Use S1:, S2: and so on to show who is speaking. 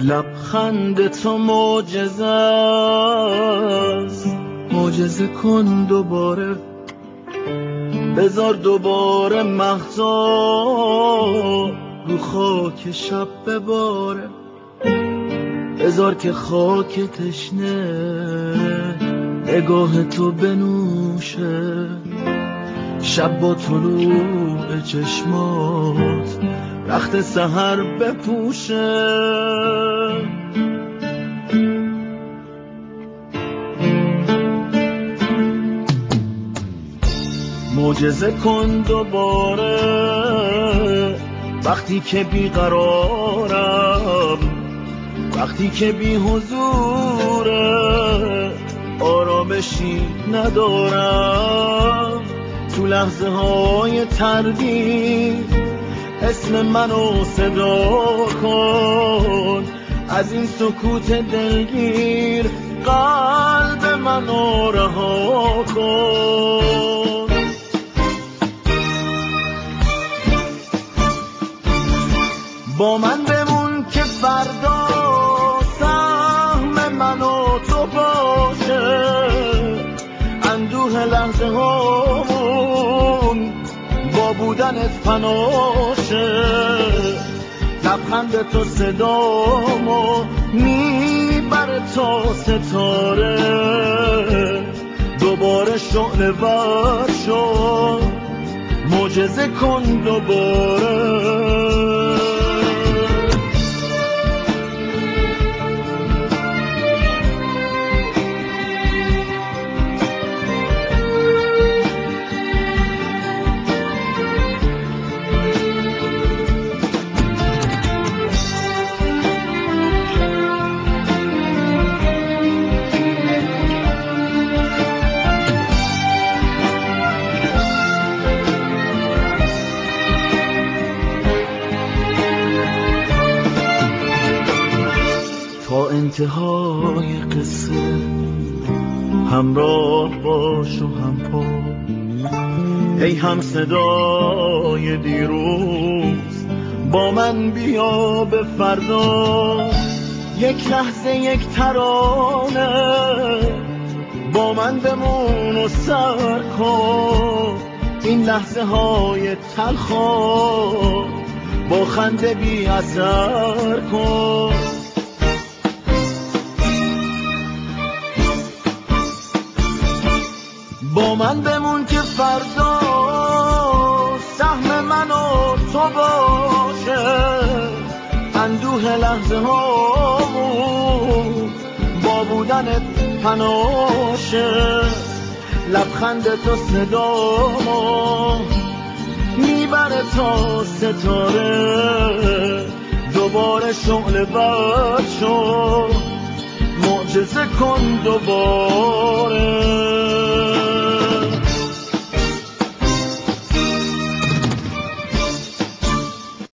S1: لبخند تو معجزه است، معجزه کن دوباره، بذار دوباره مهتاب رو خاک شب بباره، بذار که خاک تشنه نگاه تو بنوشه، شب با طلوع چشمات رخت سحر بپوشه. معجزه کن دوباره وقتی که بیقرارم، وقتی که بی حضوره آرامشی ندارم، تو لحظه های تردید اسم منو صدا کن، از این سکوت دلگیر قلب منو رها کن. با من بمون که فردا سهم من و تو باشه، اندوه لحظه هامون با بودنت فناشه، لبخند تو صدامو میبره تا ستاره، دوباره شعله ور شو، معجزه کن دوباره. تا انتهای قصه همراه باش و هم پا، ای هم صدای دیروز با من بیا به فردا، یک لحظه یک ترانه با من بمون و سر کن، این لحظه های تلخا با خنده بی اثر کن. با من بمون که فردا سهم من و تو باشه، اندوه لحظه هامون با بودنت پناشه، لبخند تو صدامو میبره تا ستاره، دوباره شعله ور شو، معجزه کن دوباره.